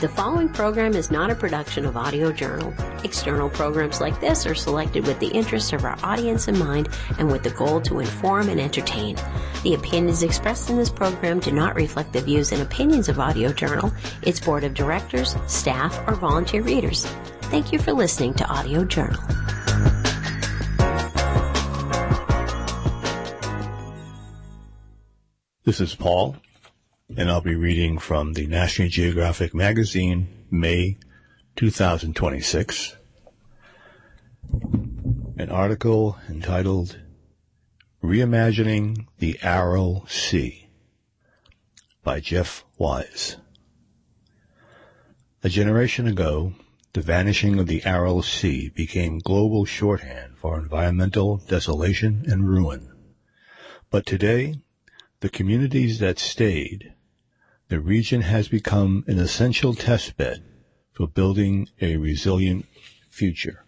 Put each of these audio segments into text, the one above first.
The following program is not a production of Audio Journal. External programs like this are selected with the interests of our audience in mind and with the goal to inform and entertain. The opinions expressed in this program do not reflect the views and opinions of Audio Journal, its board of directors, staff, or volunteer readers. Thank you for listening to Audio Journal. This is Paul, and I'll be reading from the National Geographic magazine, May 2026, an article entitled Reimagining the Aral Sea by Jeff Wise. A generation ago, the vanishing of the Aral Sea became global shorthand for environmental desolation and ruin. But today, the communities that stayed, the region has become an essential testbed for building a resilient future.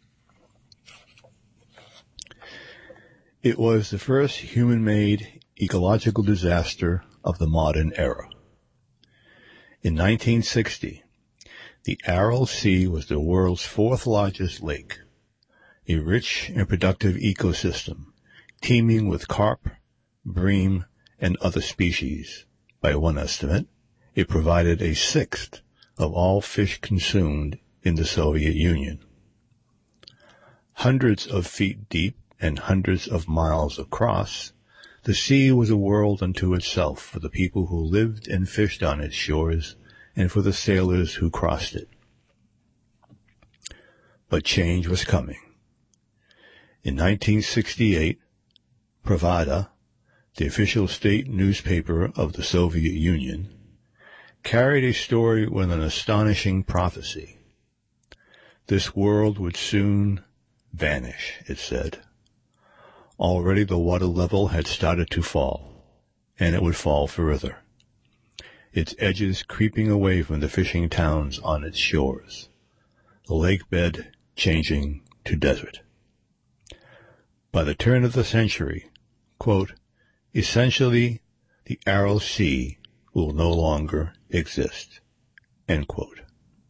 It was the first human-made ecological disaster of the modern era. In 1960, the Aral Sea was the world's fourth largest lake, a rich and productive ecosystem teeming with carp, bream, and other species. By one estimate, it provided a sixth of all fish consumed in the Soviet Union. Hundreds of feet deep and hundreds of miles across, the sea was a world unto itself for the people who lived and fished on its shores and for the sailors who crossed it. But change was coming. In 1968, Pravda, the official state newspaper of the Soviet Union, carried a story with an astonishing prophecy. This world would soon vanish, it said. Already the water level had started to fall, and it would fall further, its edges creeping away from the fishing towns on its shores, the lake bed changing to desert. By the turn of the century, quote, essentially, the Aral Sea will no longer exist, end quote.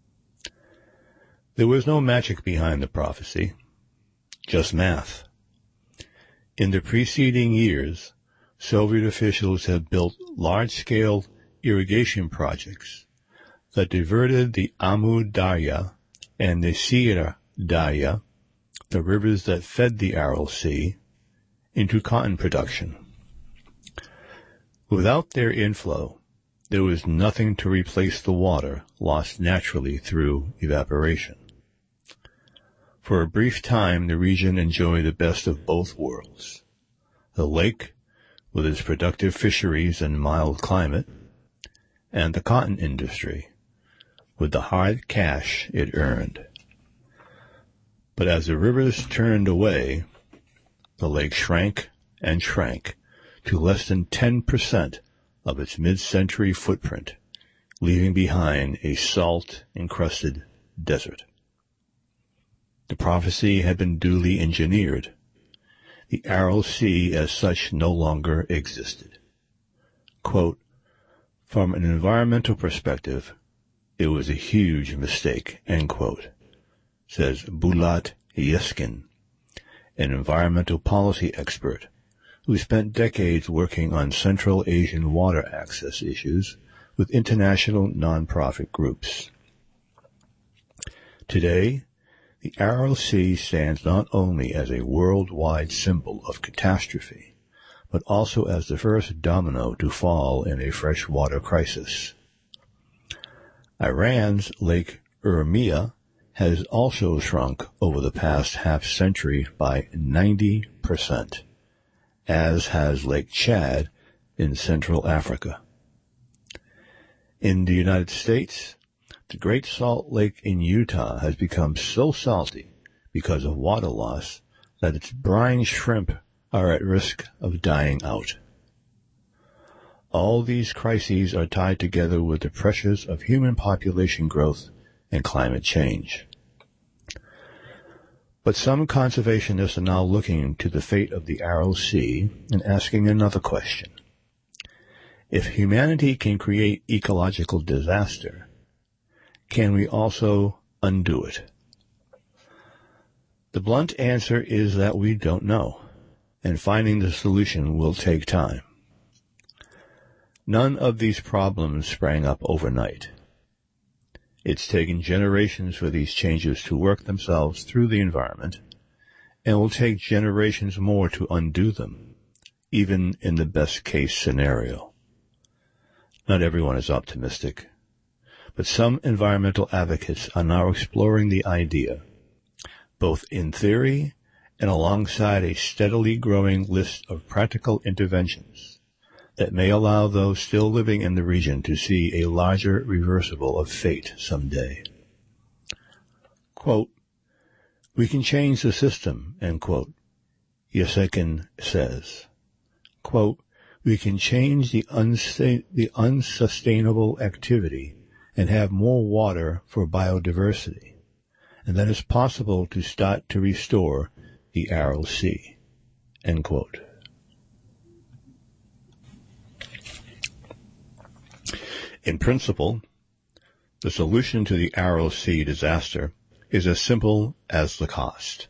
There was no magic behind the prophecy, just math. In the preceding years, Soviet officials had built large-scale irrigation projects that diverted the Amu Darya and the Sira Darya, the rivers that fed the Aral Sea, into cotton production. Without their inflow, there was nothing to replace the water lost naturally through evaporation. For a brief time, the region enjoyed the best of both worlds. The lake, with its productive fisheries and mild climate, and the cotton industry, with the hard cash it earned. But as the rivers turned away, the lake shrank and shrank to less than 10% of its mid-century footprint, leaving behind a salt-encrusted desert. The prophecy had been duly engineered. The Aral Sea as such no longer existed. Quote, from an environmental perspective, it was a huge mistake, end quote, says Bulat Yeskin, an environmental policy expert who spent decades working on Central Asian water access issues with international nonprofit groups. Today, the Aral Sea stands not only as a worldwide symbol of catastrophe, but also as the first domino to fall in a freshwater crisis. Iran's Lake Urmia has also shrunk over the past half-century by 90%. As has Lake Chad in Central Africa. In the United States, the Great Salt Lake in Utah has become so salty because of water loss that its brine shrimp are at risk of dying out. All these crises are tied together with the pressures of human population growth and climate change. But some conservationists are now looking to the fate of the Aral Sea and asking another question. If humanity can create ecological disaster, can we also undo it? The blunt answer is that we don't know, and finding the solution will take time. None of these problems sprang up overnight. It's taken generations for these changes to work themselves through the environment, and will take generations more to undo them, even in the best-case scenario. Not everyone is optimistic, but some environmental advocates are now exploring the idea, both in theory and alongside a steadily growing list of practical interventions that may allow those still living in the region to see a larger reversible of fate someday. Quote, "We can change the system," end quote. Yasekin says. Quote, "We can change the unsustainable activity and have more water for biodiversity, and then it's possible to start to restore the Aral Sea," end quote. In principle, the solution to the Aral Sea disaster is as simple as the cause.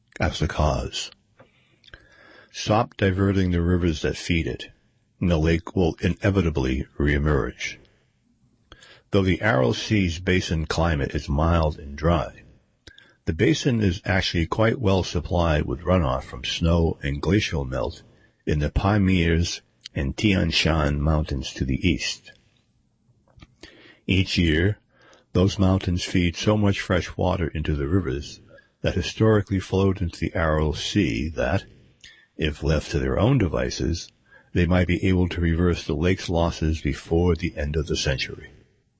Stop diverting the rivers that feed it, and the lake will inevitably reemerge. Though the Aral Sea's basin climate is mild and dry, the basin is actually quite well supplied with runoff from snow and glacial melt in the Pamirs and Tian Shan mountains to the east. Each year, those mountains feed so much fresh water into the rivers that historically flowed into the Aral Sea that, if left to their own devices, they might be able to reverse the lake's losses before the end of the century.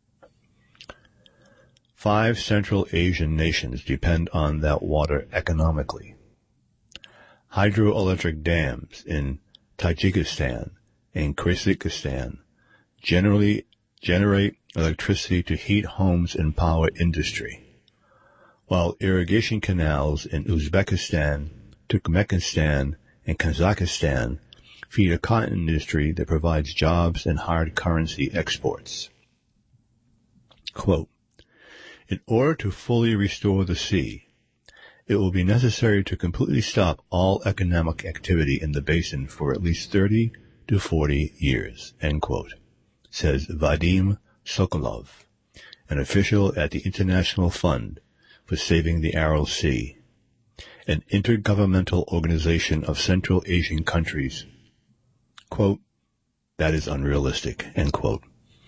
5 Central Asian nations depend on that water economically. Hydroelectric dams in Tajikistan and Kyrgyzstan generally generate electricity to heat homes and power industry, while irrigation canals in Uzbekistan, Turkmenistan, and Kazakhstan feed a cotton industry that provides jobs and hard currency exports. Quote, "In order to fully restore the sea, it will be necessary to completely stop all economic activity in the basin for at least 30 to 40 years, end quote, says Vadim Sokolov, an official at the International Fund for Saving the Aral Sea, an intergovernmental organization of Central Asian countries. Quote, "That is unrealistic," end quote.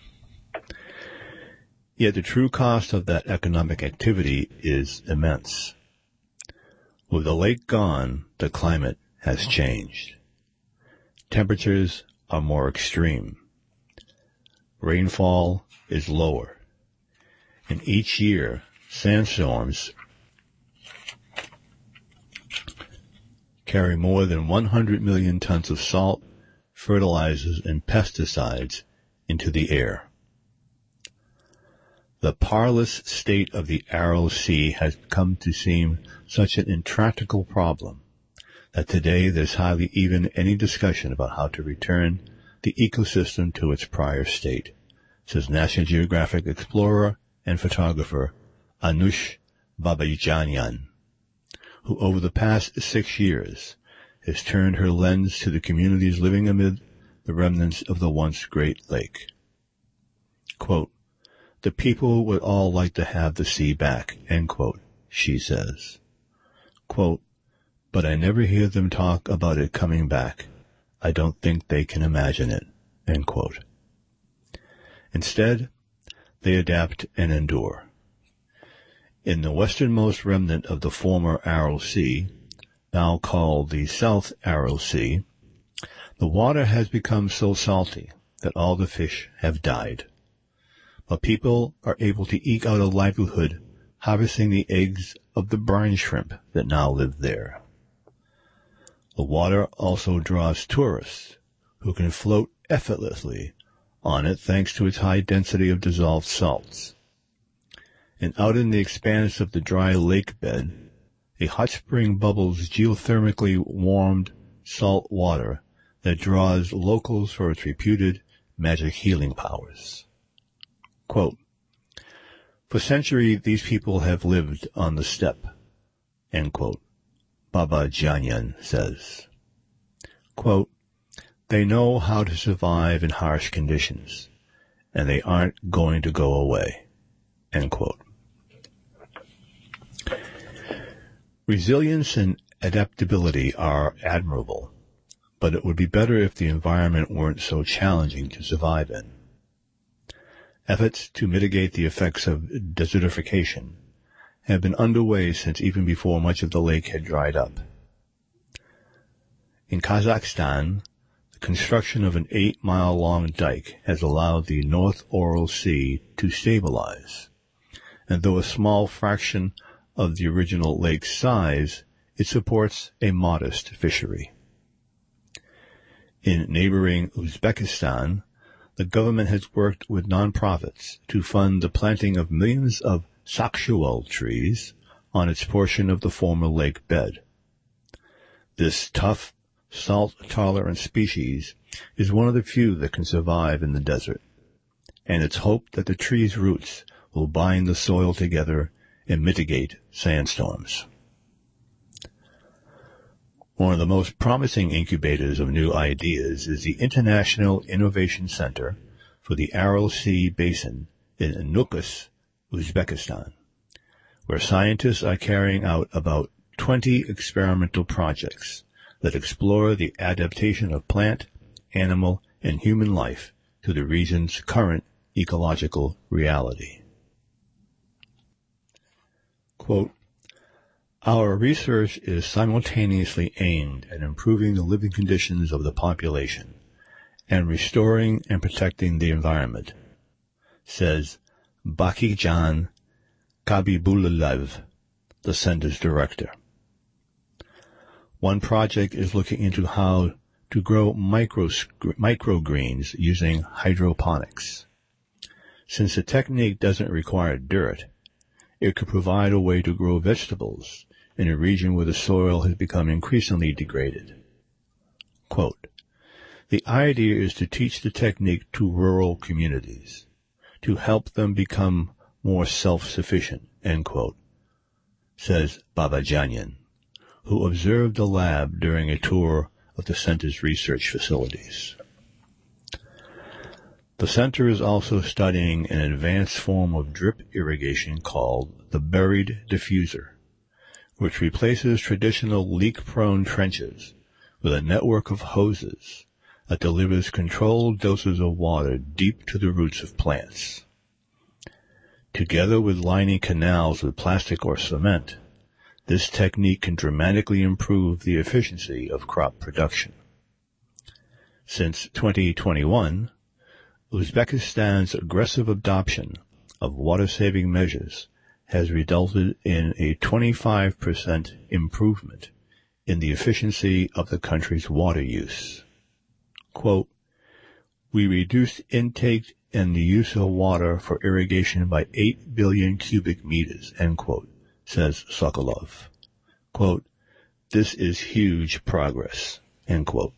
Yet the true cost of that economic activity is immense. With the lake gone, the climate has changed. Temperatures are more extreme. Rainfall is lower. And each year, sandstorms carry more than 100 million tons of salt, fertilizers, and pesticides into the air. The parlous state of the Aral Sea has come to seem such an intractable problem that today there's hardly even any discussion about how to return the ecosystem to its prior state, says National Geographic explorer and photographer Anush Babajanyan, who over the past 6 years has turned her lens to the communities living amid the remnants of the once great lake. Quote, "The people would all like to have the sea back," end quote, she says. Quote, "But I never hear them talk about it coming back. I don't think they can imagine it," end quote. Instead, they adapt and endure. In the westernmost remnant of the former Aral Sea, now called the South Aral Sea, the water has become so salty that all the fish have died. But people are able to eke out a livelihood harvesting the eggs of the brine shrimp that now live there. The water also draws tourists who can float effortlessly on it thanks to its high density of dissolved salts. And out in the expanse of the dry lake bed, a hot spring bubbles geothermically warmed salt water that draws locals for its reputed magic healing powers. Quote, For centuries, these people have lived on the steppe, end quote. Babajanyan says. Quote, they know how to survive in harsh conditions, and they aren't going to go away, end quote. Resilience and adaptability are admirable, but it would be better if the environment weren't so challenging to survive in. Efforts to mitigate the effects of desertification have been underway since even before much of the lake had dried up. In Kazakhstan, the construction of an 8-mile-long dike has allowed the North Ural Sea to stabilize, and though a small fraction of the original lake's size, it supports a modest fishery. In neighboring Uzbekistan, the government has worked with nonprofits to fund the planting of millions of sakshawul trees on its portion of the former lake bed. This tough, salt-tolerant species is one of the few that can survive in the desert, and it's hoped that the tree's roots will bind the soil together and mitigate sandstorms. One of the most promising incubators of new ideas is the International Innovation Center for the Aral Sea Basin in Nukus, Uzbekistan, where scientists are carrying out about 20 experimental projects that explore the adaptation of plant, animal, and human life to the region's current ecological reality. Quote, our research is simultaneously aimed at improving the living conditions of the population and restoring and protecting the environment, says Bakijan Kabibullev, the center's director. One project is looking into how to grow microgreens using hydroponics. Since the technique doesn't require dirt, it could provide a way to grow vegetables in a region where the soil has become increasingly degraded. Quote, the idea is to teach the technique to rural communities, to help them become more self-sufficient, end quote, says Babajanyan, who observed the lab during a tour of the center's research facilities. The center is also studying an advanced form of drip irrigation called the buried diffuser, which replaces traditional leak-prone trenches with a network of hoses that delivers controlled doses of water deep to the roots of plants. Together with lining canals with plastic or cement, this technique can dramatically improve the efficiency of crop production. Since 2021, Uzbekistan's aggressive adoption of water-saving measures has resulted in a 25% improvement in the efficiency of the country's water use. Quote, we reduced intake and the use of water for irrigation by 8 billion cubic meters, end quote, says Sokolov. Quote, this is huge progress, end quote.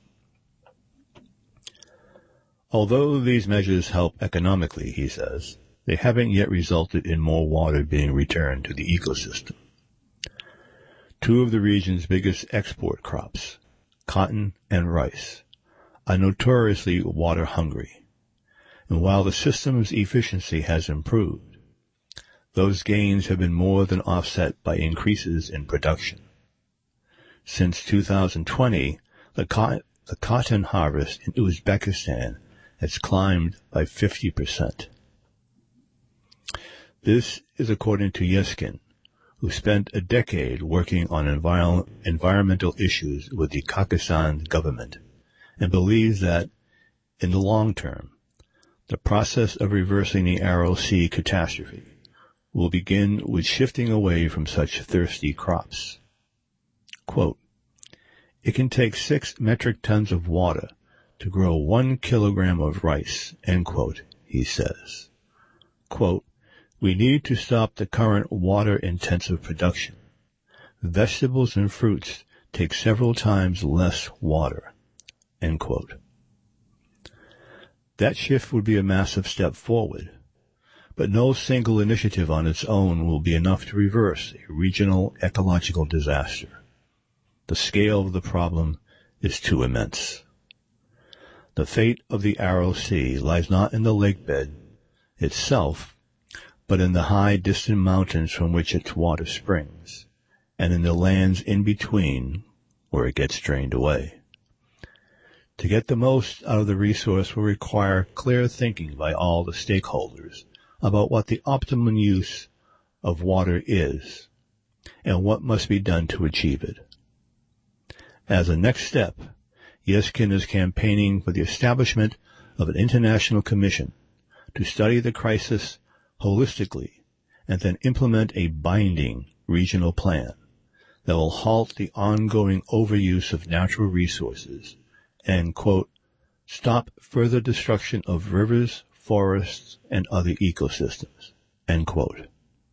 Although these measures help economically, he says, they haven't yet resulted in more water being returned to the ecosystem. Two of the region's biggest export crops, cotton and rice, are notoriously water hungry, and while the system's efficiency has improved, those gains have been more than offset by increases in production. Since 2020, the cotton harvest in Uzbekistan has climbed by 50%. This is according to Yeskin, who spent a decade working on environmental issues with the Kyrgyzstan government, and believes that, in the long term, the process of reversing the Aral Sea catastrophe will begin with shifting away from such thirsty crops. Quote, it can take 6 metric tons of water to grow 1 kilogram of rice, end quote, he says. Quote, we need to stop the current water-intensive production. Vegetables and fruits take several times less water, end quote. That shift would be a massive step forward, But no single initiative on its own will be enough to reverse a regional ecological disaster. The scale of the problem is too immense. The fate of the Aral Sea lies not in the lake bed itself, but in the high distant mountains from which its water springs, and in the lands in between where it gets drained away. To get the most out of the resource will require clear thinking by all the stakeholders about what the optimum use of water is and what must be done to achieve it. As a next step, Yeskin is campaigning for the establishment of an international commission to study the crisis holistically and then implement a binding regional plan that will halt the ongoing overuse of natural resources and, quote, stop further destruction of rivers, forests, and other ecosystems, end quote.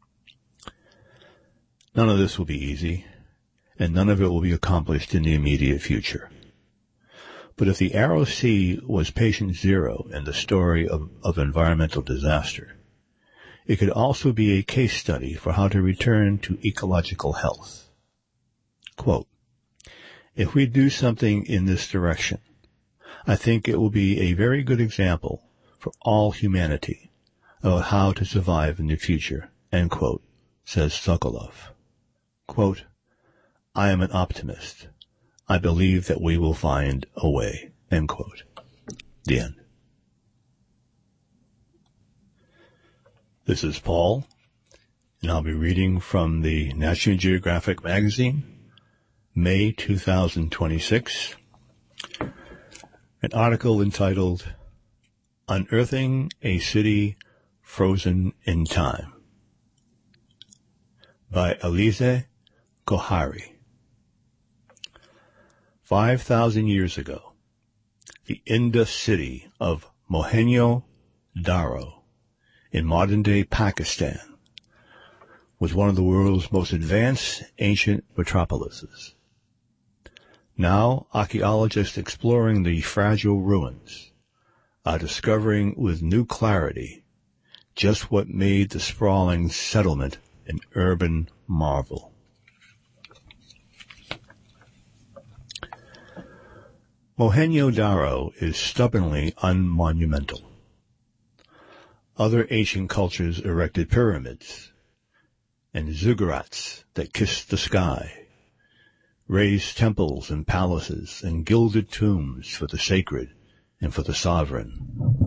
None of this will be easy, and none of it will be accomplished in the immediate future. But if the Aral Sea was patient zero in the story of environmental disaster, it could also be a case study for how to return to ecological health. Quote, if we do something in this direction, I think it will be a very good example for all humanity about how to survive in the future, end quote, says Sokolov. Quote, I am an optimist. I believe that we will find a way, end quote. The end. This is Paul, and I'll be reading from the National Geographic magazine, May 2026, an article entitled, Unearthing a City Frozen in Time, by Elise Gohary. 5,000 years ago, the Indus city of Mohenjo-Daro in modern-day Pakistan was one of the world's most advanced ancient metropolises. Now, archaeologists exploring the fragile ruins are discovering with new clarity just what made the sprawling settlement an urban marvel. Mohenjo-Daro is stubbornly unmonumental. Other ancient cultures erected pyramids and ziggurats that kissed the sky, raised temples and palaces and gilded tombs for the sacred and for the sovereign.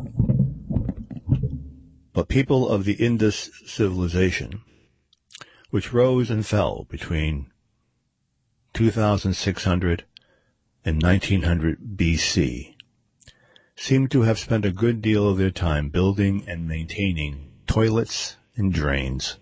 But people of the Indus civilization, which rose and fell between 2600 and 1900 BC, seem to have spent a good deal of their time building and maintaining toilets and drains.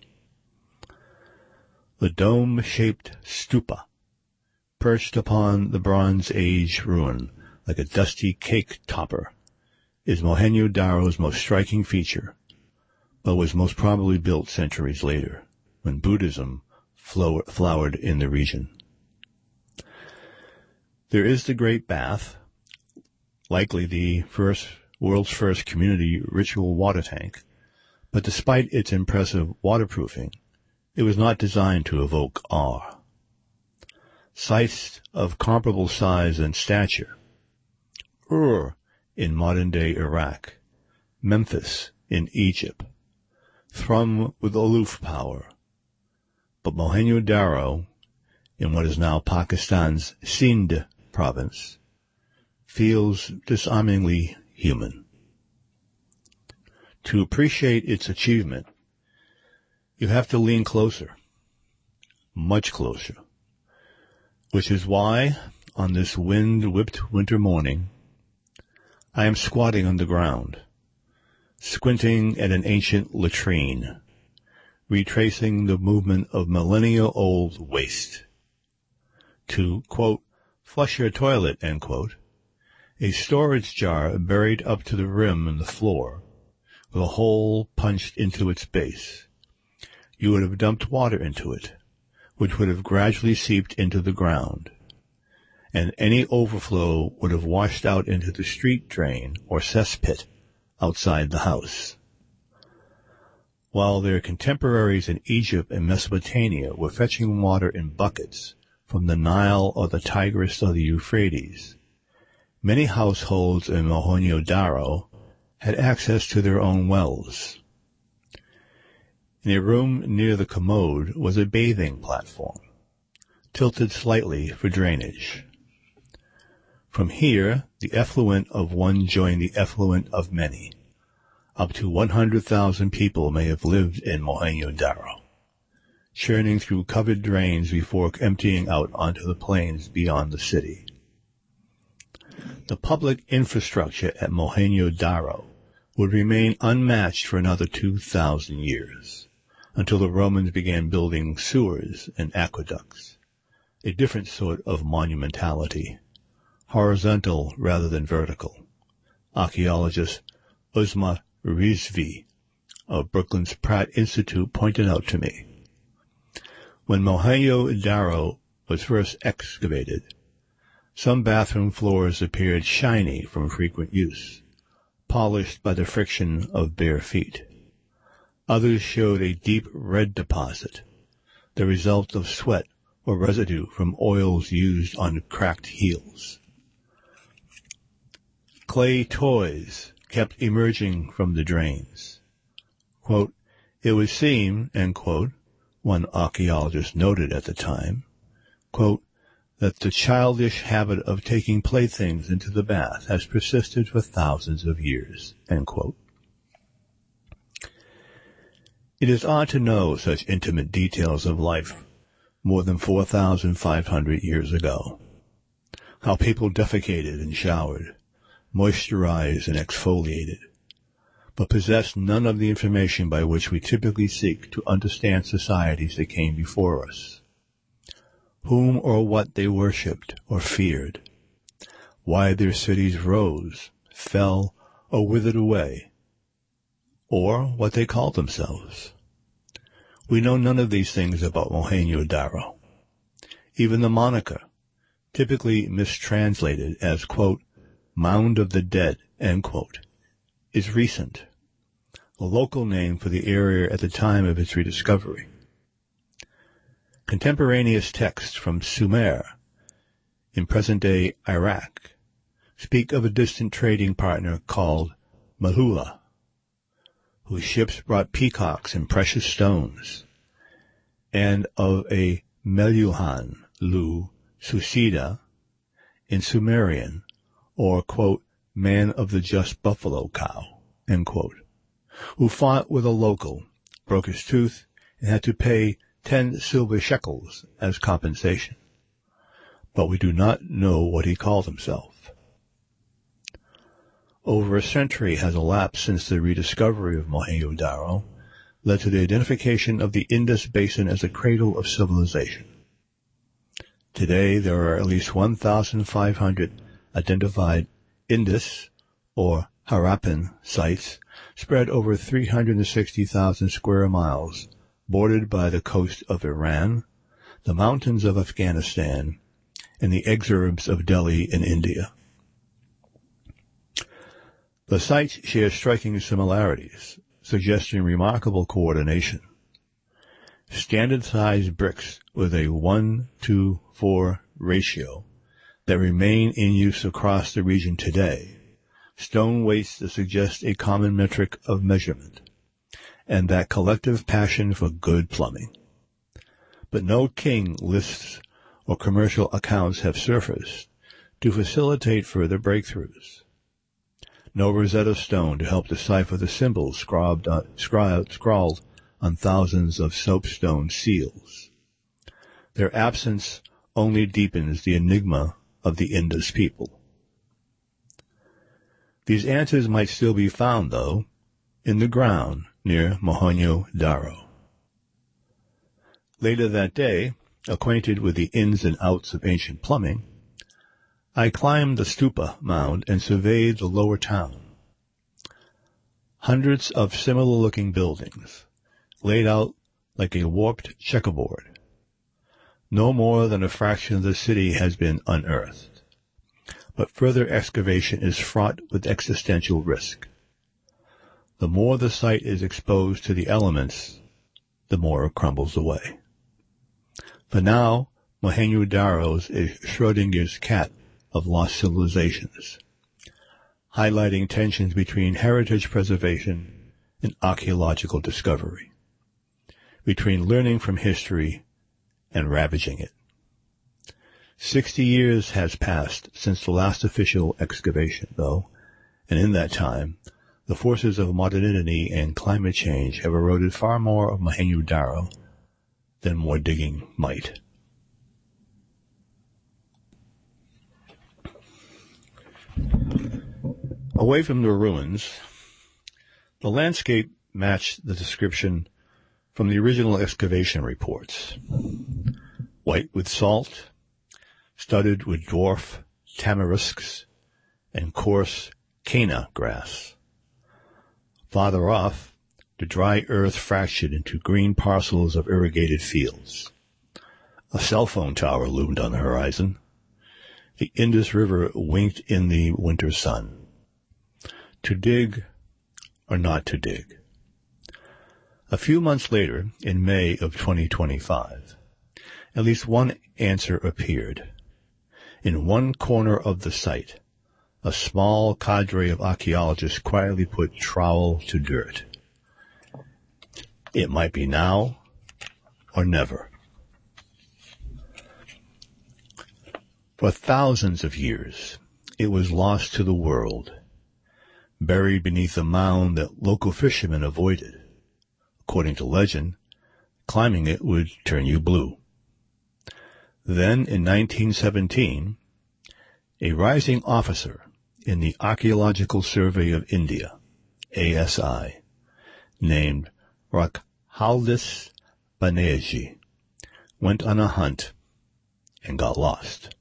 The dome-shaped stupa, perched upon the Bronze Age ruin like a dusty cake topper, is Mohenjo-Daro's most striking feature, but was most probably built centuries later, when Buddhism flowered in the region. There is the Great Bath, likely the world's first community ritual water tank, but despite its impressive waterproofing, it was not designed to evoke awe. Sites of comparable size and stature, Ur in modern-day Iraq, Memphis in Egypt, thrum with aloof power, but Mohenjo-Daro, in what is now Pakistan's Sindh province, feels disarmingly human. To appreciate its achievement, you have to lean closer, much closer, which is why, on this wind-whipped winter morning, I am squatting on the ground, squinting at an ancient latrine, retracing the movement of millennia-old waste. To, quote, flush your toilet, end quote, a storage jar buried up to the rim in the floor, with a hole punched into its base. You would have dumped water into it, which would have gradually seeped into the ground, and any overflow would have washed out into the street drain or cesspit outside the house. while their contemporaries in Egypt and Mesopotamia were fetching water in buckets from the Nile or the Tigris or the Euphrates, many households in Mohenjo-Daro had access to their own wells. In a room near the commode was a bathing platform, tilted slightly for drainage. From here, the effluent of one joined the effluent of many. Up to 100,000 people may have lived in Mohenjo-Daro, churning through covered drains before emptying out onto the plains beyond the city. The public infrastructure at Mohenjo-Daro would remain unmatched for another 2,000 years, until the Romans began building sewers and aqueducts, a different sort of monumentality, horizontal rather than vertical. Archaeologist Uzma Rizvi of Brooklyn's Pratt Institute pointed out to me. When Mohenjo-Daro was first excavated, some bathroom floors appeared shiny from frequent use, polished by the friction of bare feet. Others showed a deep red deposit, the result of sweat or residue from oils used on cracked heels. Clay toys kept emerging from the drains. Quote, "It would seem," end quote, one archaeologist noted at the time, quote, "that the childish habit of taking playthings into the bath has persisted for thousands of years," end quote. It is odd to know such intimate details of life more than 4,500 years ago. How people defecated and showered, moisturized and exfoliated, but possessed none of the information by which we typically seek to understand societies that came before us. Whom or what they worshipped or feared, why their cities rose, fell, or withered away, or what they called themselves. We know none of these things about Mohenjo-Daro. Even the moniker, typically mistranslated as, quote, "Mound of the Dead," end quote, is recent, a local name for the area at the time of its rediscovery. Contemporaneous texts from Sumer, in present-day Iraq, speak of a distant trading partner called Mahula, whose ships brought peacocks and precious stones, and of a Meluhan, Lu, Susida, in Sumerian, or, quote, "man of the just buffalo cow," end quote, who fought with a local, broke his tooth, and had to pay 10 silver shekels as compensation. But we do not know what he called himself. Over a century has elapsed since the rediscovery of Mohenjo-Daro led to the identification of the Indus Basin as a cradle of civilization. Today there are at least 1,500 identified Indus or Harappan sites spread over 360,000 square miles, bordered by the coast of Iran, the mountains of Afghanistan, and the exurbs of Delhi in India. The sites share striking similarities, suggesting remarkable coordination. Standard-sized bricks with a 1-to-4 ratio that remain in use across the region today, stone weights that suggest a common metric of measurement, and that collective passion for good plumbing. But no king lists or commercial accounts have surfaced to facilitate further breakthroughs. No Rosetta Stone to help decipher the symbols scrawled on thousands of soapstone seals. Their absence only deepens the enigma of the Indus people. These answers might still be found, though, in the ground near Mohenjo-Daro. Later that day, acquainted with the ins and outs of ancient plumbing, I climbed the stupa mound and surveyed the lower town. Hundreds of similar-looking buildings, laid out like a warped checkerboard. No more than a fraction of the city has been unearthed, but further excavation is fraught with existential risk. the more the site is exposed to the elements, the more it crumbles away. But now, Mohenjo-Daro's is Schrodinger's cat of lost civilizations, highlighting tensions between heritage preservation and archaeological discovery, between learning from history and ravaging it. 60 years has passed since the last official excavation, though, and in that time, the forces of modernity and climate change have eroded far more of Mohenjo-Daro than more digging might. Away from the ruins, the landscape matched the description from the original excavation reports. White with salt, studded with dwarf tamarisks and coarse cana grass. Farther off, the dry earth fractured into green parcels of irrigated fields. A cell phone tower loomed on the horizon. The Indus River winked in the winter sun. To dig or not to dig? A few months later, in May of 2025, at least one answer appeared. In one corner of the site, a small cadre of archaeologists quietly put trowel to dirt. It might be now or never. For thousands of years, it was lost to the world, buried beneath a mound that local fishermen avoided. According to legend, climbing it would turn you blue. Then, in 1917, a rising officer in the Archaeological Survey of India, ASI, named Rakhaldis Banerjee, went on a hunt and got lost.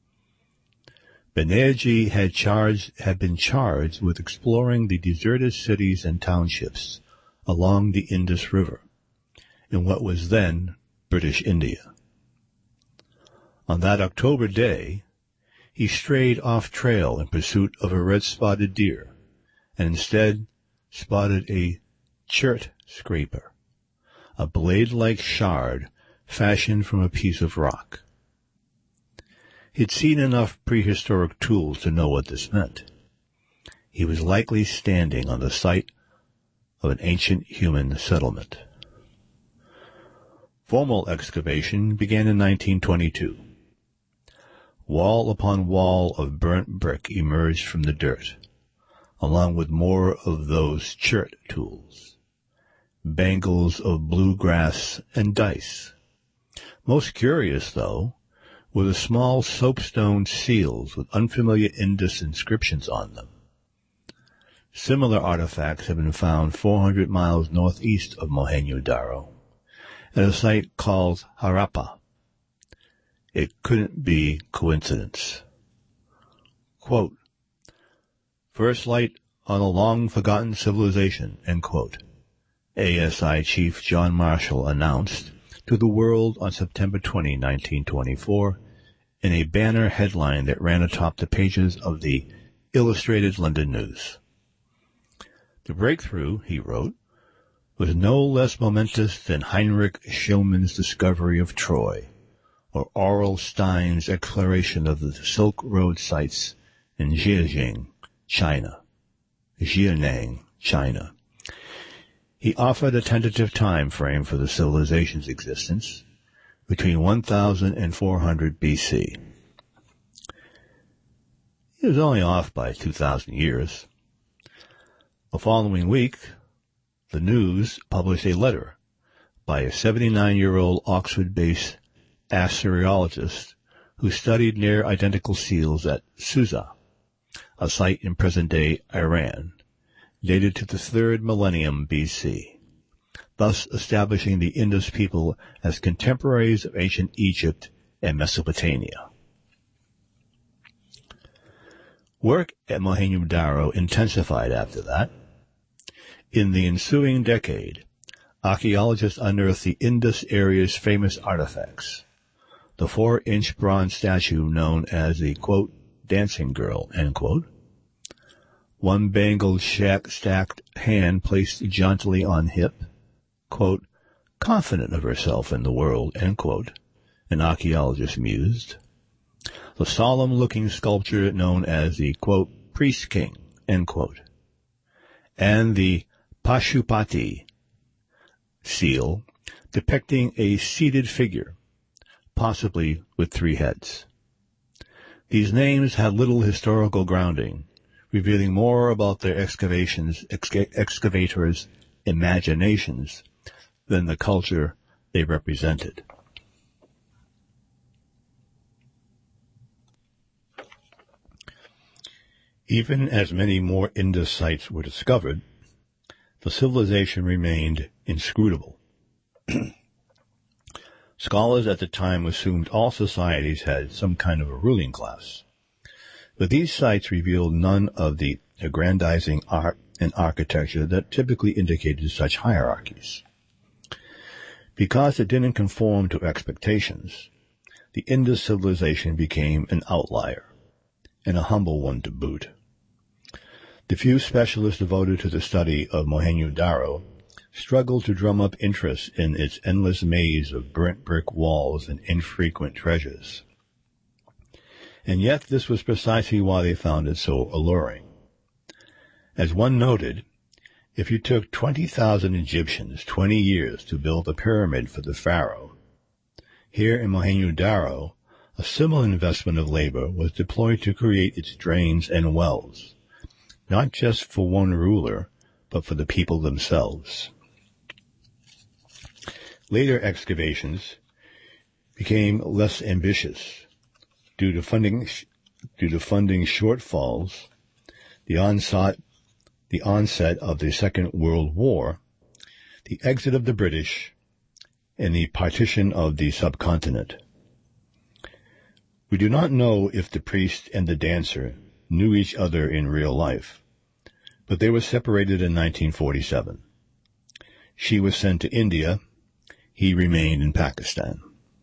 Banerjee had been charged with exploring the deserted cities and townships along the Indus River in what was then British India. On that October day, he strayed off trail in pursuit of a red-spotted deer, and instead spotted a chert scraper, a blade-like shard fashioned from a piece of rock. He'd seen enough prehistoric tools to know what this meant. He was likely standing on the site of an ancient human settlement. Formal excavation began in 1922. Wall upon wall of burnt brick emerged from the dirt, along with more of those chert tools, bangles of bluegrass and dice. Most curious, though, were the small soapstone seals with unfamiliar Indus inscriptions on them. Similar artifacts have been found 400 miles northeast of Mohenjo-Daro, at a site called Harappa. It couldn't be coincidence. Quote, first light on a long-forgotten civilization, end quote, ASI Chief John Marshall announced to the world on September 20, 1924, in a banner headline that ran atop the pages of the Illustrated London News. The breakthrough, he wrote, was no less momentous than Heinrich Schliemann's discovery of Troy, or Aurel Stein's exploration of the Silk Road sites in Jiangnan, China. He offered a tentative time frame for the civilization's existence, between 1000 and 400 BC. He was only off by 2,000 years. The following week, the News published a letter by a 79-year-old Oxford-based Assyriologist who studied near-identical seals at Susa, a site in present-day Iran, dated to the 3rd millennium BC, thus establishing the Indus people as contemporaries of ancient Egypt and Mesopotamia. Work at Mohenjo-Daro intensified after that. In the ensuing decade, archaeologists unearthed the Indus area's famous artifacts, the 4-inch bronze statue known as the, quote, dancing girl, end quote, one bangled stacked hand placed jauntily on hip, quote, confident of herself and the world, end quote, an archaeologist mused. The solemn-looking sculpture known as the, quote, priest king, end quote, and the Pashupati seal depicting a seated figure, possibly with 3 heads. These names had little historical grounding, revealing more about their excavators' imaginations than the culture they represented. Even as many more Indus sites were discovered, the civilization remained inscrutable. Scholars at the time assumed all societies had some kind of a ruling class, but these sites revealed none of the aggrandizing art and architecture that typically indicated such hierarchies. Because it didn't conform to expectations, the Indus civilization became an outlier, and a humble one to boot. The few specialists devoted to the study of Mohenjo-Daro struggled to drum up interest in its endless maze of burnt brick walls and infrequent treasures. And yet this was precisely why they found it so alluring. As one noted, if you took 20,000 Egyptians 20 years to build a pyramid for the pharaoh, here in Mohenjo-Daro, a similar investment of labor was deployed to create its drains and wells, not just for one ruler, but for the people themselves. Later excavations became less ambitious due to funding shortfalls, the onset of the Second World War, the exit of the British, and the partition of the subcontinent. We do not know if the priest and the dancer knew each other in real life, but they were separated in 1947. She was sent to India. He remained in Pakistan.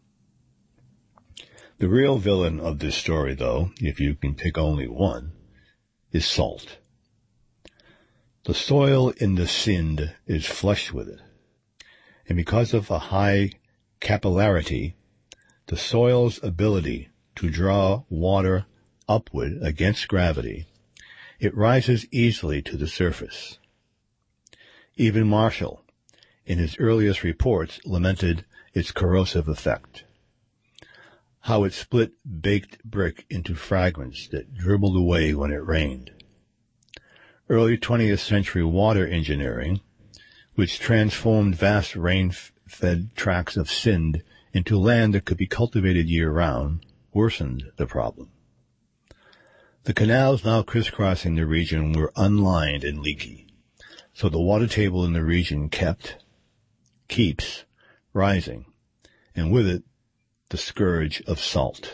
The real villain of this story, though, if you can pick only one, is salt. The soil in the Sindh is flush with it, and because of a high capillarity, the soil's ability to draw water upward against gravity, it rises easily to the surface. Even Marshall, in his earliest reports, lamented its corrosive effect, how it split baked brick into fragments that dribbled away when it rained. Early 20th century water engineering, which transformed vast rain-fed tracts of Sindh into land that could be cultivated year-round, worsened the problem. The canals now crisscrossing the region were unlined and leaky, so the water table in the region keeps rising, and with it the scourge of salt.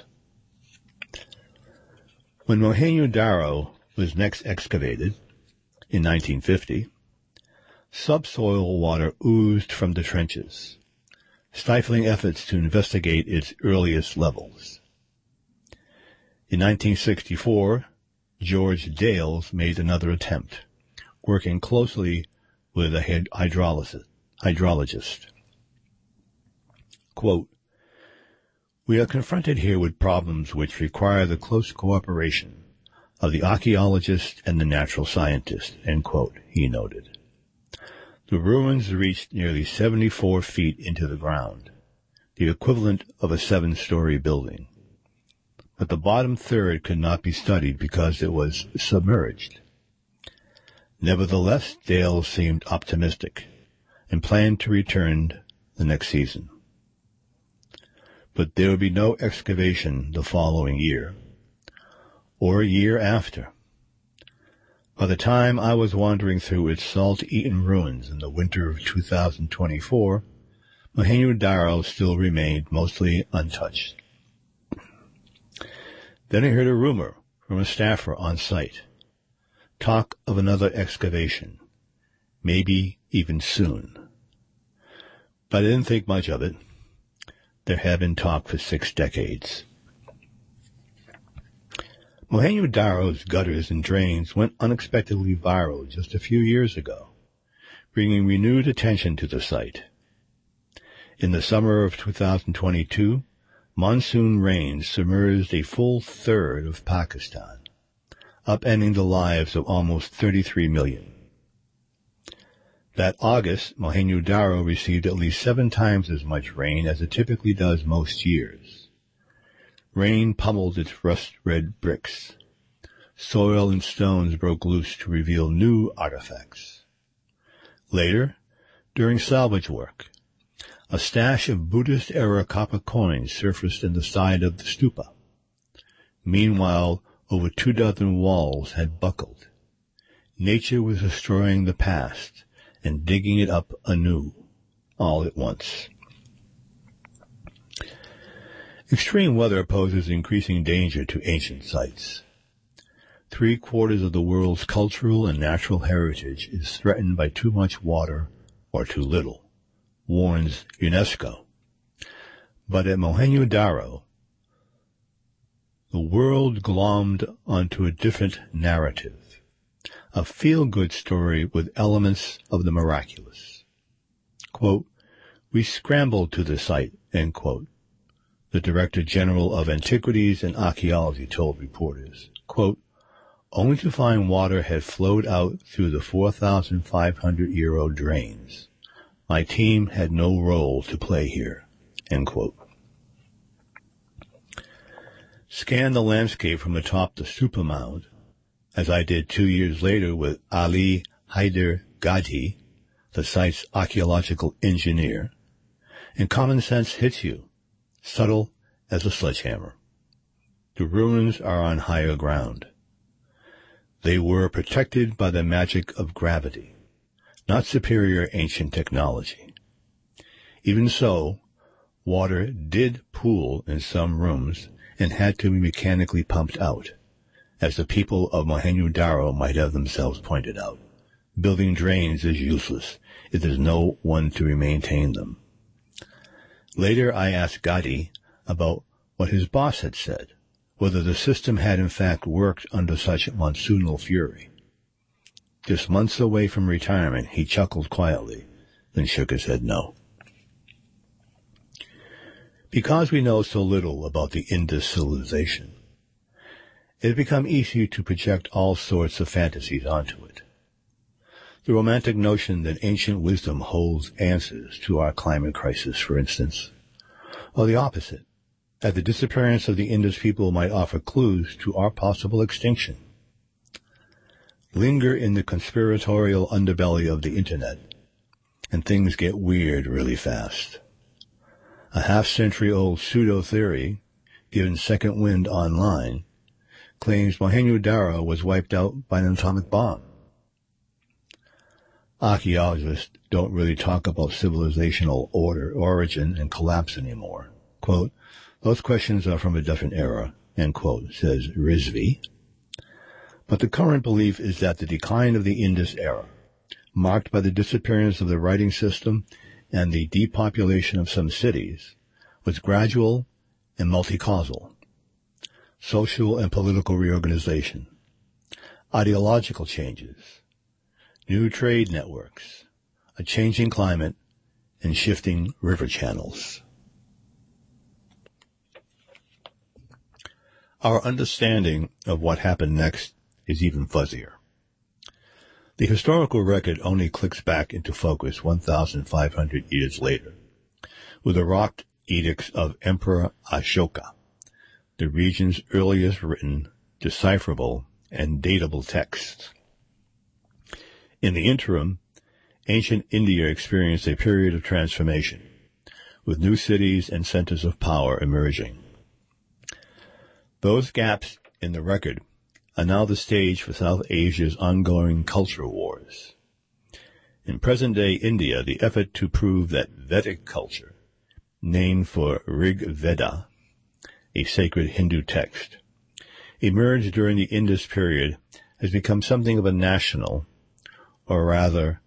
When Mohenjo-Daro was next excavated, in 1950, subsoil water oozed from the trenches, stifling efforts to investigate its earliest levels. In 1964, George Dales made another attempt, working closely with a hydrologist. Quote, "We are confronted here with problems which require the close cooperation of the archaeologist and the natural scientist," end quote, he noted. The ruins reached nearly 74 feet into the ground, the equivalent of a 7-story building. But the bottom third could not be studied because it was submerged. Nevertheless, Dale seemed optimistic and planned to return the next season. But there would be no excavation the following year, or a year after. By the time I was wandering through its salt-eaten ruins in the winter of 2024, Mohenjo-Daro still remained mostly untouched. Then I heard a rumor from a staffer on site, talk of another excavation, maybe even soon. But I didn't think much of it. There had been talk for 6 decades. Mohenjo-Daro's gutters and drains went unexpectedly viral just a few years ago, bringing renewed attention to the site. In the summer of 2022, monsoon rains submerged a full third of Pakistan, upending the lives of almost 33 million. That August, Mohenjo-Daro received at least 7 times as much rain as it typically does most years. Rain pummeled its rust-red bricks. Soil and stones broke loose to reveal new artifacts. Later, during salvage work, a stash of Buddhist-era copper coins surfaced in the side of the stupa. Meanwhile, over 24 walls had buckled. Nature was destroying the past and digging it up anew, all at once. Extreme weather poses increasing danger to ancient sites. 3/4 of the world's cultural and natural heritage is threatened by too much water or too little, warns UNESCO. But at Mohenjo-Daro, the world glommed onto a different narrative, a feel-good story with elements of the miraculous. Quote, "We scrambled to the site," end quote, the Director General of Antiquities and Archaeology told reporters. Quote, "Only to find water had flowed out through the 4,500-year-old drains. My team had no role to play here," end quote. Scan the landscape from atop the stupa mound, as I did 2 years later with Ali Haider Gadhi, the site's archaeological engineer, and common sense hits you, subtle as a sledgehammer. The ruins are on higher ground. They were protected by the magic of gravity, not superior ancient technology. Even so, water did pool in some rooms and had to be mechanically pumped out, as the people of Mohenjo-Daro might have themselves pointed out. Building drains is useless if there's no one to maintain them. Later I asked Gadhi about what his boss had said, whether the system had in fact worked under such monsoonal fury. Just months away from retirement, he chuckled quietly, then shook his head no. Because we know so little about the Indus civilization, it has become easy to project all sorts of fantasies onto it. The romantic notion that ancient wisdom holds answers to our climate crisis, for instance, or the opposite, that the disappearance of the Indus people might offer clues to our possible extinction. Linger in the conspiratorial underbelly of the Internet, and things get weird really fast. A half-century-old pseudo-theory, given second wind online, claims Mohenjo-Daro was wiped out by an atomic bomb. Archaeologists don't really talk about civilizational origin and collapse anymore. Quote, "Those questions are from a different era," end quote, says Rizvi. But the current belief is that the decline of the Indus era, marked by the disappearance of the writing system and the depopulation of some cities, was gradual and multi-causal. Social and political reorganization, ideological changes, new trade networks, a changing climate, and shifting river channels. Our understanding of what happened next is even fuzzier. The historical record only clicks back into focus 1,500 years later, with the rock edicts of Emperor Ashoka, the region's earliest written, decipherable, and datable texts. In the interim, ancient India experienced a period of transformation, with new cities and centers of power emerging. Those gaps in the record are now the stage for South Asia's ongoing culture wars. In present-day India, the effort to prove that Vedic culture, named for Rig Veda, a sacred Hindu text, emerged during the Indus period, has become something of a national, or rather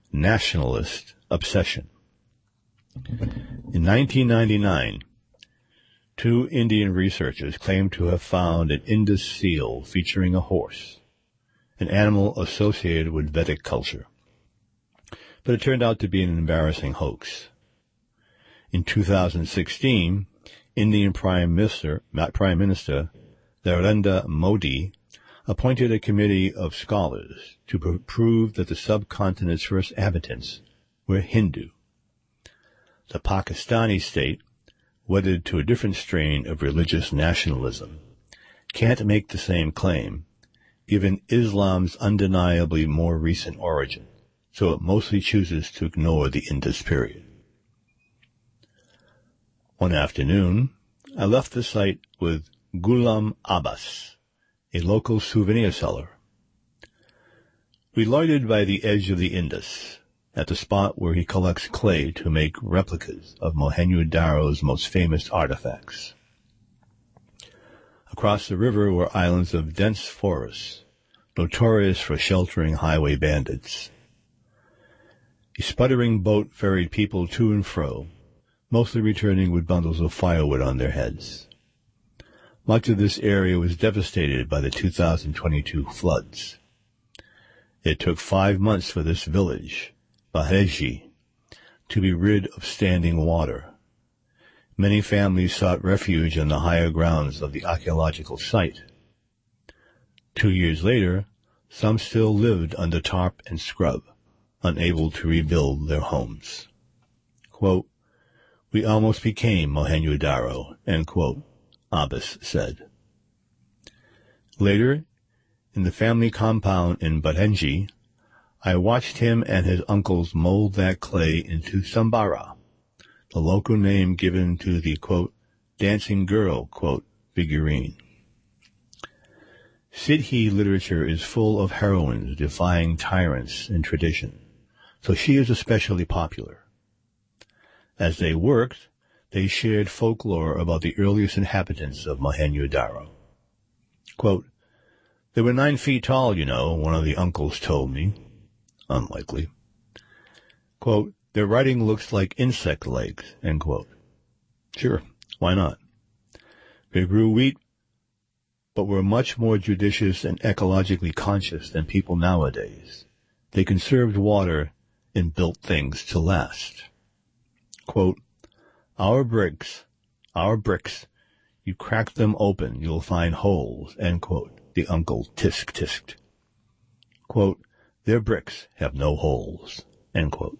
nationalist, obsession. In 1999, 2 Indian researchers claimed to have found an Indus seal featuring a horse, an animal associated with Vedic culture. But it turned out to be an embarrassing hoax. In 2016, Indian Prime Minister Narendra Modi appointed a committee of scholars to prove that the subcontinent's first inhabitants were Hindu. The Pakistani state, wedded to a different strain of religious nationalism, can't make the same claim, given Islam's undeniably more recent origin, so it mostly chooses to ignore the Indus period. One afternoon, I left the site with Ghulam Abbas, a local souvenir seller. We loitered by the edge of the Indus, at the spot where he collects clay to make replicas of Mohenjo-Daro's most famous artifacts. Across the river were islands of dense forests, notorious for sheltering highway bandits. A sputtering boat ferried people to and fro, mostly returning with bundles of firewood on their heads. Much of this area was devastated by the 2022 floods. It took 5 months for this village, Baheji, to be rid of standing water. Many families sought refuge on the higher grounds of the archaeological site. 2 years later, some still lived under tarp and scrub, unable to rebuild their homes. Quote, "We almost became Mohenjo-Daro," end quote, Abbas said. Later, in the family compound in Bahenji, I watched him and his uncles mold that clay into Sambara, the local name given to the, quote, dancing girl, quote, figurine. Sidhi literature is full of heroines defying tyrants and tradition, so she is especially popular. As they worked, they shared folklore about the earliest inhabitants of Mohenjo-Daro. Quote, "They were 9 feet tall, you know," one of the uncles told me. Unlikely. Quote, "Their writing looks like insect legs," end quote. Sure, why not? They grew wheat, but were much more judicious and ecologically conscious than people nowadays. They conserved water and built things to last. Quote, Our bricks, you crack them open, you'll find holes," end quote, the uncle tisk-tisked. Quote, "Their bricks have no holes," end quote.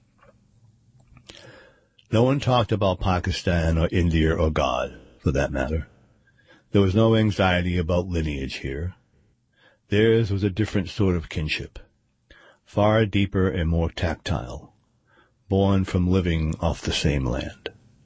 No one talked about Pakistan or India or God, for that matter. There was no anxiety about lineage here. Theirs was a different sort of kinship, far deeper and more tactile, born from living off the same land.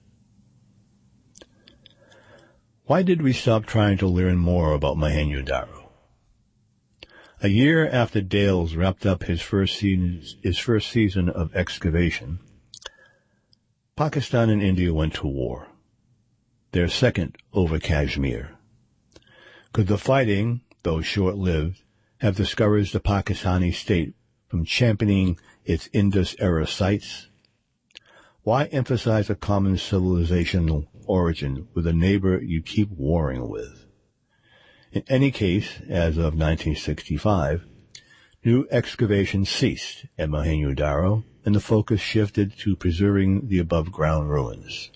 Why did we stop trying to learn more about Mohenjo-Daro? A year after Dales wrapped up his first season of excavation, Pakistan and India went to war, their second over Kashmir. Could the fighting, though short-lived, have discouraged the Pakistani state from championing its Indus-era sites? Why emphasize a common civilizational origin with a neighbor you keep warring with? In any case, as of 1965, new excavations ceased at Mohenjo-Daro, and the focus shifted to preserving the above-ground ruins.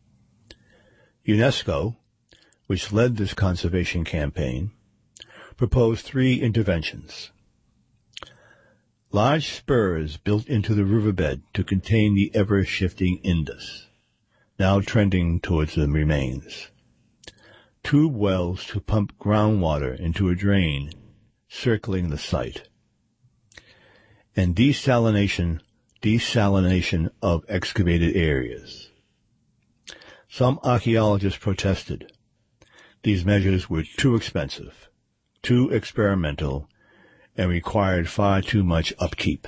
UNESCO, which led this conservation campaign, proposed 3 interventions. Large spurs built into the riverbed to contain the ever-shifting Indus, now trending towards the remains. Tube wells to pump groundwater into a drain circling the site. And desalination of excavated areas. Some archaeologists protested. These measures were too expensive, too experimental, and required far too much upkeep.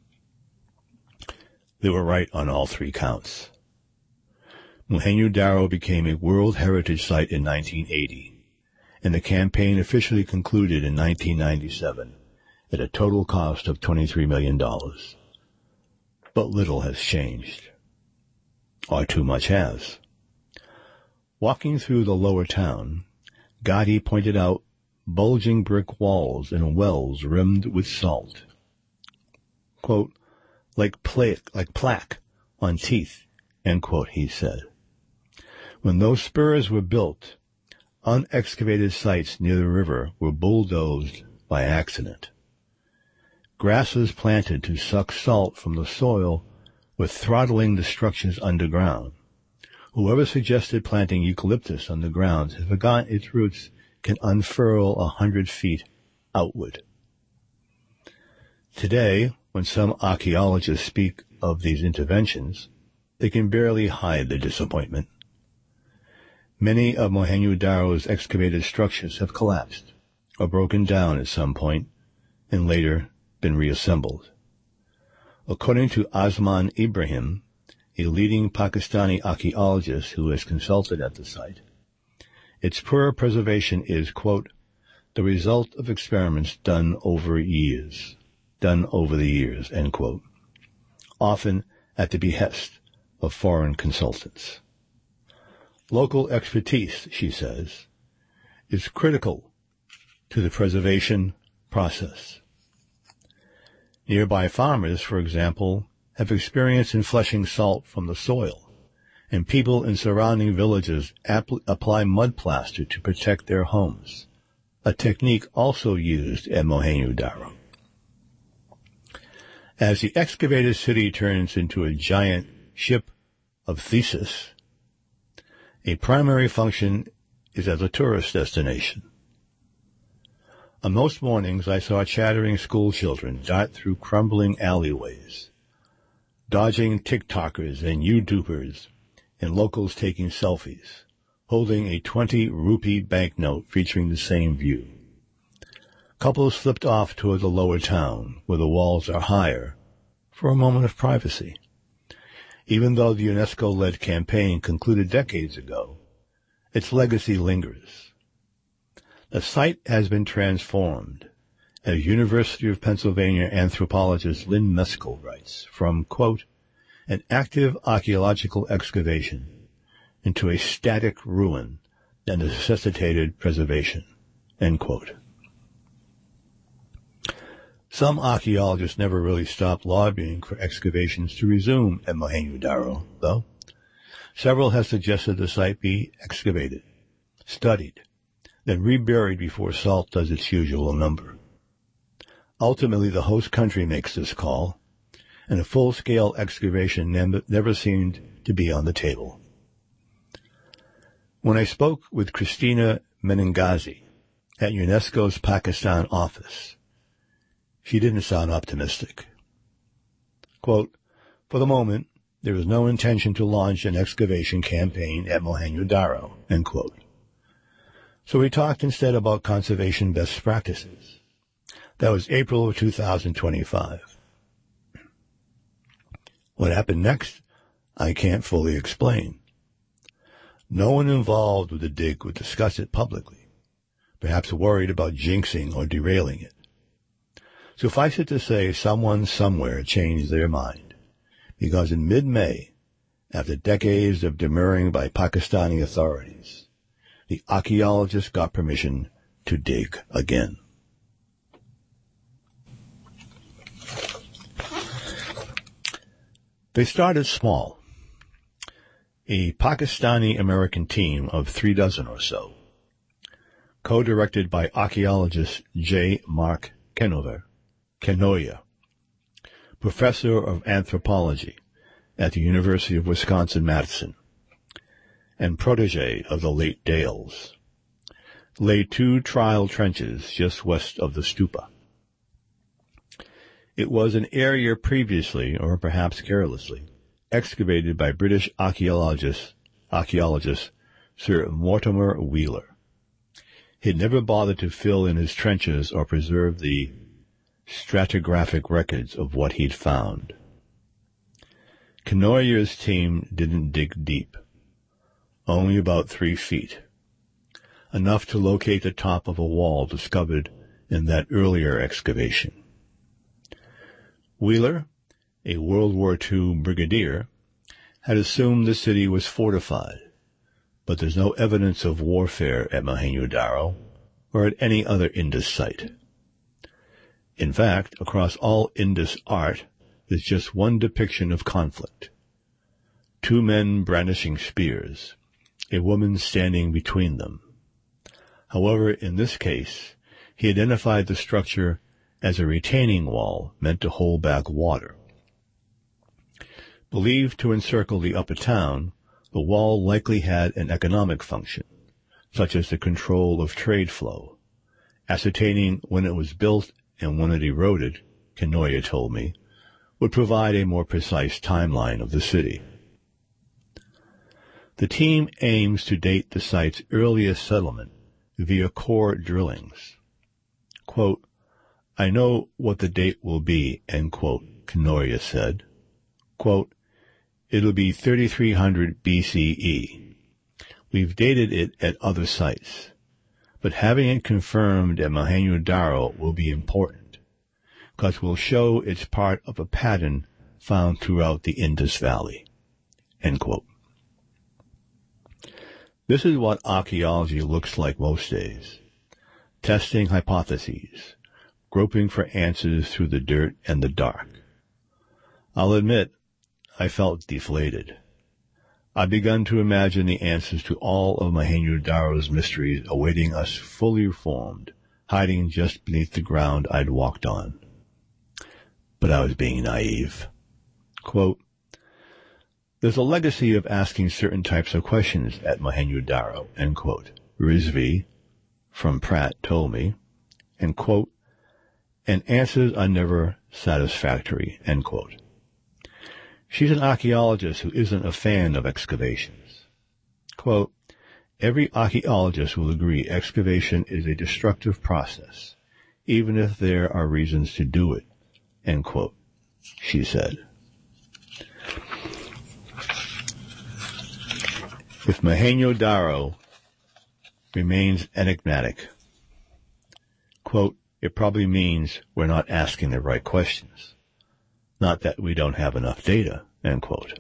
They were right on all 3 counts. Mohenjo-Daro became a World Heritage Site in 1980, and the campaign officially concluded in 1997 at a total cost of $23 million. But little has changed. Or too much has. Walking through the lower town, Gotti pointed out bulging brick walls and wells rimmed with salt. Quote, like plaque on teeth, end quote, he said. When those spurs were built, unexcavated sites near the river were bulldozed by accident. Grasses planted to suck salt from the soil were throttling the structures underground. Whoever suggested planting eucalyptus on the grounds has forgotten its roots can unfurl 100 feet outward. Today, when some archaeologists speak of these interventions, they can barely hide their disappointment. Many of Mohenjo-Daro's excavated structures have collapsed or broken down at some point and later been reassembled. According to Osman Ibrahim, a leading Pakistani archaeologist who has consulted at the site, its poor preservation is, quote, the result of experiments done over the years, end quote, often at the behest of foreign consultants. Local expertise, she says, is critical to the preservation process. Nearby farmers, for example, have experience in flushing salt from the soil, and people in surrounding villages apply mud plaster to protect their homes, a technique also used at Mohenjo-Daro. As the excavated city turns into a giant ship of Theseus, a primary function is as a tourist destination. On most mornings, I saw chattering school children dart through crumbling alleyways, dodging TikTokers and YouTubers, and locals taking selfies, holding a 20 rupee banknote featuring the same view. Couples slipped off toward the lower town, where the walls are higher, for a moment of privacy. Even though the UNESCO-led campaign concluded decades ago, its legacy lingers. The site has been transformed, as University of Pennsylvania anthropologist Lynn Meskel writes, from, quote, an active archaeological excavation into a static ruin that necessitated preservation, end quote. Some archaeologists never really stopped lobbying for excavations to resume at Mohenjo-Daro, though. Several have suggested the site be excavated, studied, then reburied before salt does its usual number. Ultimately, the host country makes this call, and a full-scale excavation never seemed to be on the table. When I spoke with Christina Menengazi at UNESCO's Pakistan office, she didn't sound optimistic. Quote, for the moment, there is no intention to launch an excavation campaign at Mohenjo-Daro, end quote. So we talked instead about conservation best practices. That was April of 2025. What happened next, I can't fully explain. No one involved with the dig would discuss it publicly, perhaps worried about jinxing or derailing it. Suffice it to say, someone somewhere changed their mind, because in mid-May, after decades of demurring by Pakistani authorities, the archaeologists got permission to dig again. They started small. A Pakistani-American team of 36 or so, co-directed by archaeologist J. Mark Kenoya, professor of anthropology at the University of Wisconsin-Madison, and protege of the late Dales, laid 2 trial trenches just west of the stupa. It was an area previously, or perhaps carelessly, excavated by British archaeologist Sir Mortimer Wheeler. He had never bothered to fill in his trenches or preserve the stratigraphic records of what he'd found. Kenoya's team didn't dig deep, only about 3 feet, enough to locate the top of a wall discovered in that earlier excavation. Wheeler, a World War II brigadier, had assumed the city was fortified, but there's no evidence of warfare at Mohenjo-Daro or at any other Indus site. In fact, across all Indus art, there's just one depiction of conflict. 2 men brandishing spears, a woman standing between them. However, in this case, he identified the structure as a retaining wall meant to hold back water. Believed to encircle the upper town, the wall likely had an economic function, such as the control of trade flow. Ascertaining when it was built and when it eroded, Kanoya told me, would provide a more precise timeline of the city. The team aims to date the site's earliest settlement via core drillings. Quote, "I know what the date will be," end quote, Kanoya said. Quote, "It'll be 3300 BCE. We've dated it at other sites, but having it confirmed at Mohenjo-Daro will be important, because we'll show it's part of a pattern found throughout the Indus Valley." End quote. This is what archaeology looks like most days. Testing hypotheses, groping for answers through the dirt and the dark. I'll admit, I felt deflated. I'd begun to imagine the answers to all of Mohenjo-Daro's mysteries awaiting us fully formed, hiding just beneath the ground I'd walked on. But I was being naive. Quote, "There's a legacy of asking certain types of questions at Mohenjo-Daro," end quote, Rizvi from Pratt told me, and quote, "and answers are never satisfactory," end quote. She's an archaeologist who isn't a fan of excavations. Quote, "Every archaeologist will agree excavation is a destructive process, even if there are reasons to do it," end quote, she said. If Mohenjo-Daro remains enigmatic, quote, "it probably means we're not asking the right questions. Not that we don't have enough data," end quote.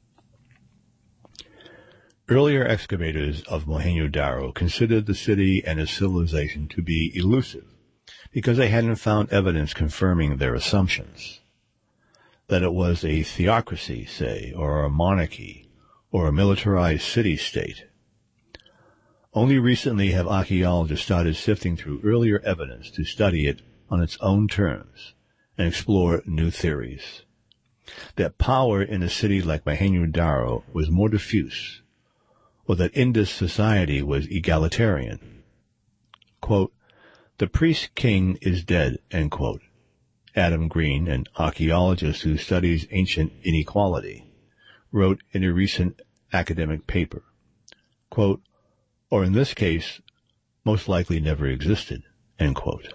Earlier excavators of Mohenjo-Daro considered the city and its civilization to be elusive because they hadn't found evidence confirming their assumptions. That it was a theocracy, say, or a monarchy, or a militarized city-state. Only recently have archaeologists started sifting through earlier evidence to study it on its own terms and explore new theories. That power in a city like Mohenjo-Daro was more diffuse, or that Indus society was egalitarian. Quote, "The priest king is dead," end quote. Adam Green, an archaeologist who studies ancient inequality, wrote in a recent academic paper, quote, "or in this case, most likely never existed," end quote.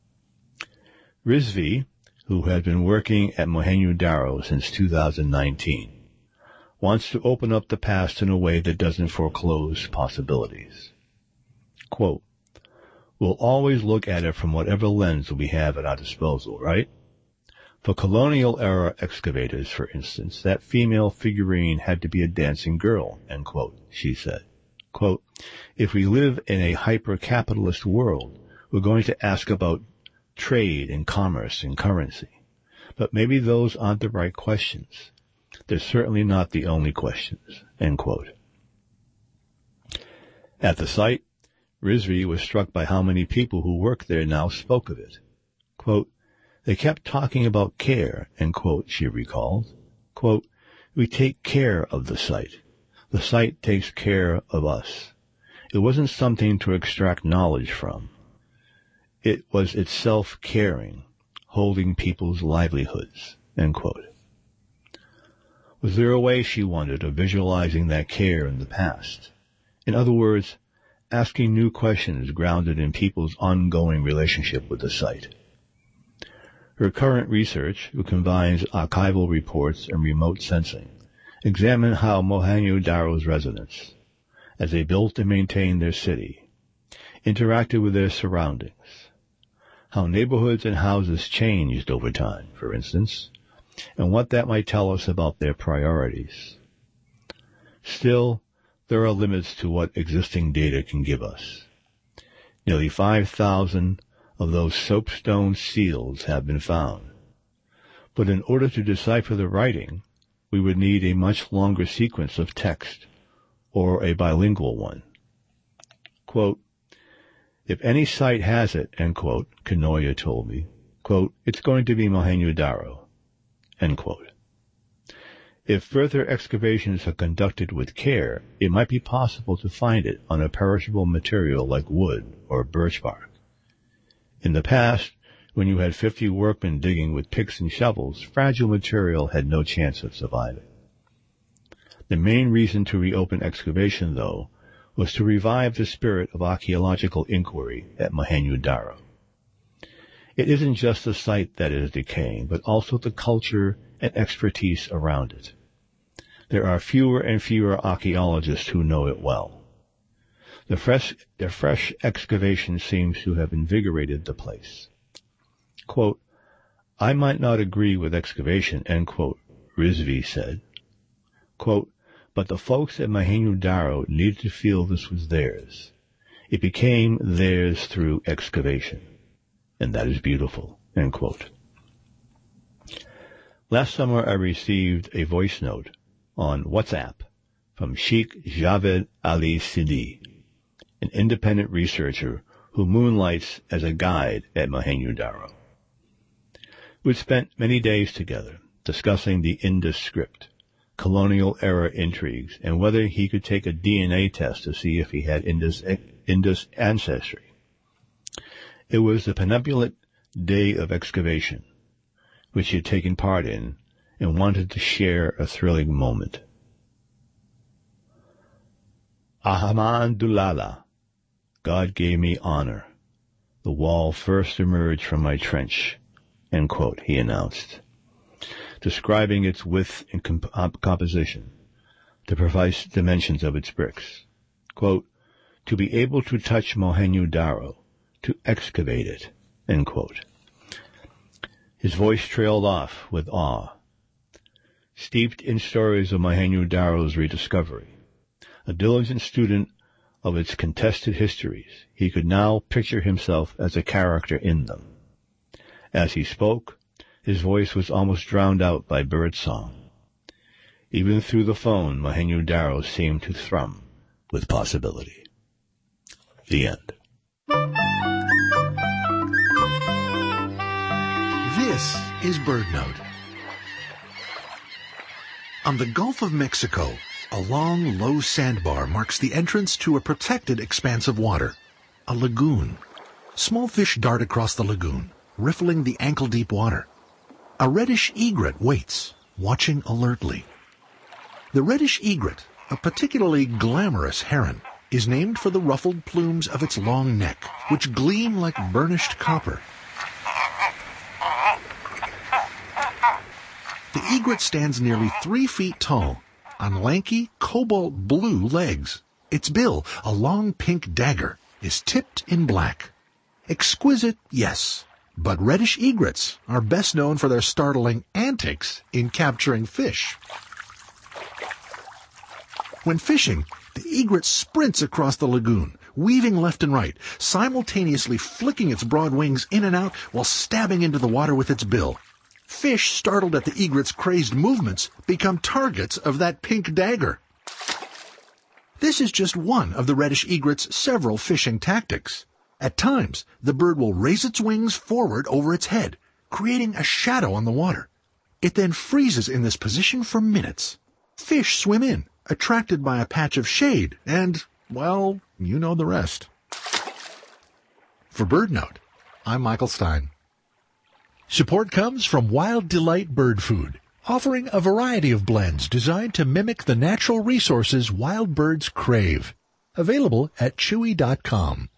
Rizvi, who had been working at Mohenjo-Daro since 2019, wants to open up the past in a way that doesn't foreclose possibilities. Quote, "We'll always look at it from whatever lens we have at our disposal, right? For colonial-era excavators, for instance, that female figurine had to be a dancing girl," end quote, she said. Quote, "If we live in a hyper-capitalist world, we're going to ask about trade and commerce and currency. But maybe those aren't the right questions. They're certainly not the only questions," end quote. At the site, Rizvi was struck by how many people who work there now spoke of it. Quote, "They kept talking about care," end quote, she recalled. Quote, "We take care of the site. The site takes care of us. It wasn't something to extract knowledge from. It was itself caring, holding people's livelihoods," end quote. Was there a way, she wondered, of visualizing that care in the past? In other words, asking new questions grounded in people's ongoing relationship with the site. Her current research, which combines archival reports and remote sensing, examine how Mohenjo-Daro's residents, as they built and maintained their city, interacted with their surroundings, how neighborhoods and houses changed over time, for instance, and what that might tell us about their priorities. Still, there are limits to what existing data can give us. Nearly 5,000 of those soapstone seals have been found. But in order to decipher the writing, we would need a much longer sequence of text, or a bilingual one. Quote, "If any site has it," end quote, Kanoya told me, quote, "it's going to be Mohenjo-Daro," end quote. If further excavations are conducted with care, it might be possible to find it on a perishable material like wood or birch bark. In the past, when you had 50 workmen digging with picks and shovels, fragile material had no chance of surviving. The main reason to reopen excavation, though, was to revive the spirit of archaeological inquiry at Mohenjo-Daro. It isn't just the site that is decaying, but also the culture and expertise around it. There are fewer and fewer archaeologists who know it well. The fresh excavation seems to have invigorated the place. Quote, "I might not agree with excavation," end quote, Rizvi said. Quote, "But the folks at Mohenjo-Daro needed to feel this was theirs. It became theirs through excavation. And that is beautiful," end quote. Last summer I received a voice note on WhatsApp from Sheikh Javed Ali Sidi, an independent researcher who moonlights as a guide at Mohenjo-Daro. We'd spent many days together discussing the Indus script, colonial-era intrigues, and whether he could take a DNA test to see if he had Indus ancestry. It was the penultimate day of excavation, which he had taken part in, and wanted to share a thrilling moment. "Alhamdulillah, God gave me honor. The wall first emerged from my trench," end quote, he announced, describing its width and composition, the precise dimensions of its bricks. Quote, "To be able to touch Mohenjo-Daro, to excavate it," end quote. His voice trailed off with awe. Steeped in stories of Mohenjo-Daro's rediscovery, a diligent student of its contested histories, he could now picture himself as a character in them. As he spoke, his voice was almost drowned out by bird song. Even through the phone, Mohenjo-Daro seemed to thrum with possibility. The end. This is BirdNote. On the Gulf of Mexico, a long, low sandbar marks the entrance to a protected expanse of water, a lagoon. Small fish dart across the lagoon, riffling the ankle-deep water. A reddish egret waits, watching alertly. The reddish egret, a particularly glamorous heron, is named for the ruffled plumes of its long neck, which gleam like burnished copper. The egret stands nearly 3 feet tall, on lanky, cobalt blue legs. Its bill, a long pink dagger, is tipped in black. Exquisite, yes, but reddish egrets are best known for their startling antics in capturing fish. When fishing, the egret sprints across the lagoon, weaving left and right, simultaneously flicking its broad wings in and out while stabbing into the water with its bill. Fish, startled at the egret's crazed movements, become targets of that pink dagger. This is just one of the reddish egret's several fishing tactics. At times, the bird will raise its wings forward over its head, creating a shadow on the water. It then freezes in this position for minutes. Fish swim in, attracted by a patch of shade, and, well, you know the rest. For BirdNote, I'm Michael Stein. Support comes from Wild Delight Bird Food, offering a variety of blends designed to mimic the natural resources wild birds crave. Available at Chewy.com.